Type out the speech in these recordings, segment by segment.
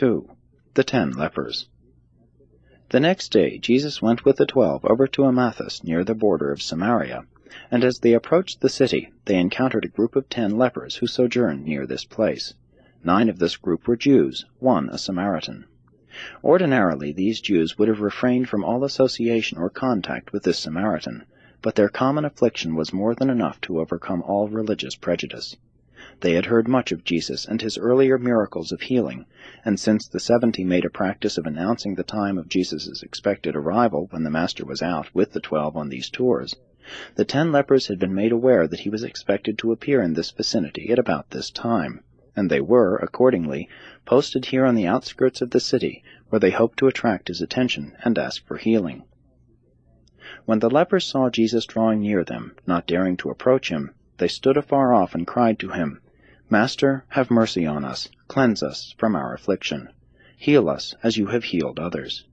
2. The 10 Lepers. The next day Jesus went with the 12 over to Amathus near the border of Samaria, and as they approached the city, they encountered a group of 10 lepers who sojourned near this place. 9 of this group were Jews, 1 a Samaritan. Ordinarily, these Jews would have refrained from all association or contact with this Samaritan, but their common affliction was more than enough to overcome all religious prejudice. They had heard much of Jesus and his earlier miracles of healing, and since the 70 made a practice of announcing the time of Jesus' expected arrival when the Master was out with the 12 on these tours, the 10 lepers had been made aware that he was expected to appear in this vicinity at about this time, and they were, accordingly, posted here on the outskirts of the city, where they hoped to attract his attention and ask for healing. When the lepers saw Jesus drawing near them, not daring to approach him, they stood afar off and cried to him, "Master, have mercy on us, cleanse us from our affliction. Heal us as you have healed others."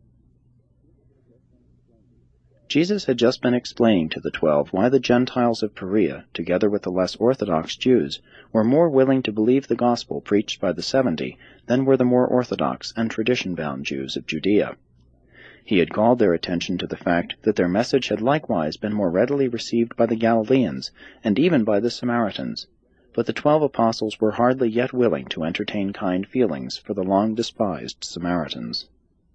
Jesus had just been explaining to the 12 why the Gentiles of Perea, together with the less orthodox Jews, were more willing to believe the gospel preached by the 70 than were the more orthodox and tradition-bound Jews of Judea. He had called their attention to the fact that their message had likewise been more readily received by the Galileans and even by the Samaritans, but the 12 apostles were hardly yet willing to entertain kind feelings for the long-despised Samaritans.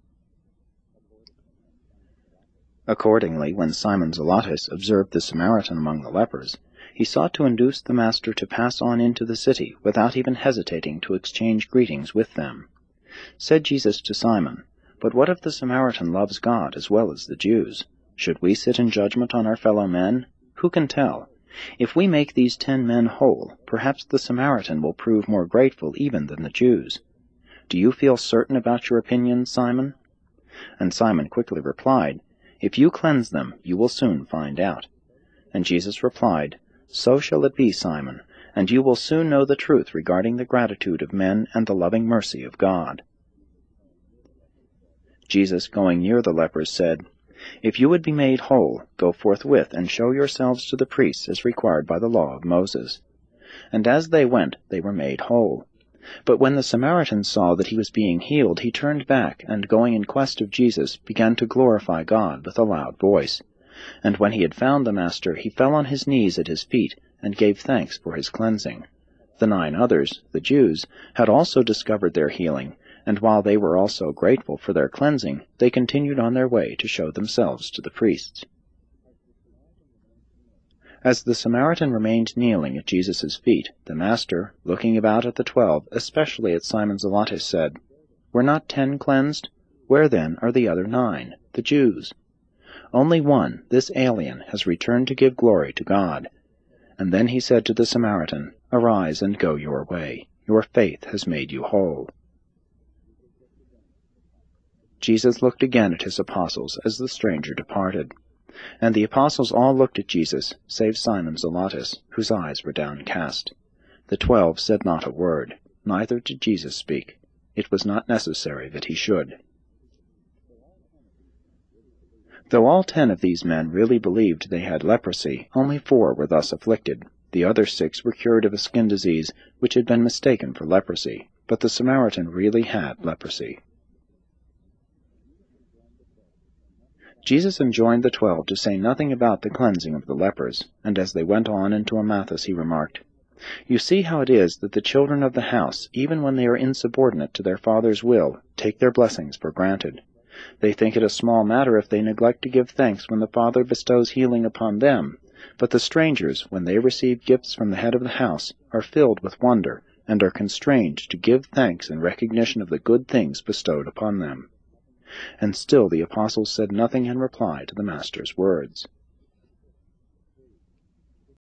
Accordingly, when Simon Zelotes observed the Samaritan among the lepers, he sought to induce the Master to pass on into the city without even hesitating to exchange greetings with them. Said Jesus to Simon, "But what if the Samaritan loves God as well as the Jews? Should we sit in judgment on our fellow men? Who can tell? If we make these 10 men whole, perhaps the Samaritan will prove more grateful even than the Jews. Do you feel certain about your opinion, Simon?" And Simon quickly replied, "If you cleanse them, you will soon find out." And Jesus replied, "So shall it be, Simon, and you will soon know the truth regarding the gratitude of men and the loving mercy of God." Jesus, going near the lepers, said, "If you would be made whole, go forthwith and show yourselves to the priests as required by the law of Moses." And as they went, they were made whole. But when the Samaritan saw that he was being healed, he turned back, and going in quest of Jesus, began to glorify God with a loud voice. And when he had found the Master, he fell on his knees at his feet, and gave thanks for his cleansing. The 9 others, the Jews, had also discovered their healing, and while they were also grateful for their cleansing, they continued on their way to show themselves to the priests. As the Samaritan remained kneeling at Jesus' feet, the Master, looking about at the 12, especially at Simon Zelotes, said, "Were not 10 cleansed? Where then are the other 9, the Jews? Only one, this alien, has returned to give glory to God." And then he said to the Samaritan, "Arise and go your way. Your faith has made you whole." Jesus looked again at his apostles as the stranger departed. And the apostles all looked at Jesus, save Simon Zelotes, whose eyes were downcast. The 12 said not a word, neither did Jesus speak. It was not necessary that he should. Though all 10 of these men really believed they had leprosy, only 4 were thus afflicted. The other 6 were cured of a skin disease which had been mistaken for leprosy, but the Samaritan really had leprosy. Jesus enjoined the 12 to say nothing about the cleansing of the lepers, and as they went on into Amathus he remarked, "You see how it is that the children of the house, even when they are insubordinate to their father's will, take their blessings for granted. They think it a small matter if they neglect to give thanks when the Father bestows healing upon them, but the strangers, when they receive gifts from the head of the house, are filled with wonder, and are constrained to give thanks in recognition of the good things bestowed upon them." And still the apostles said nothing in reply to the Master's words.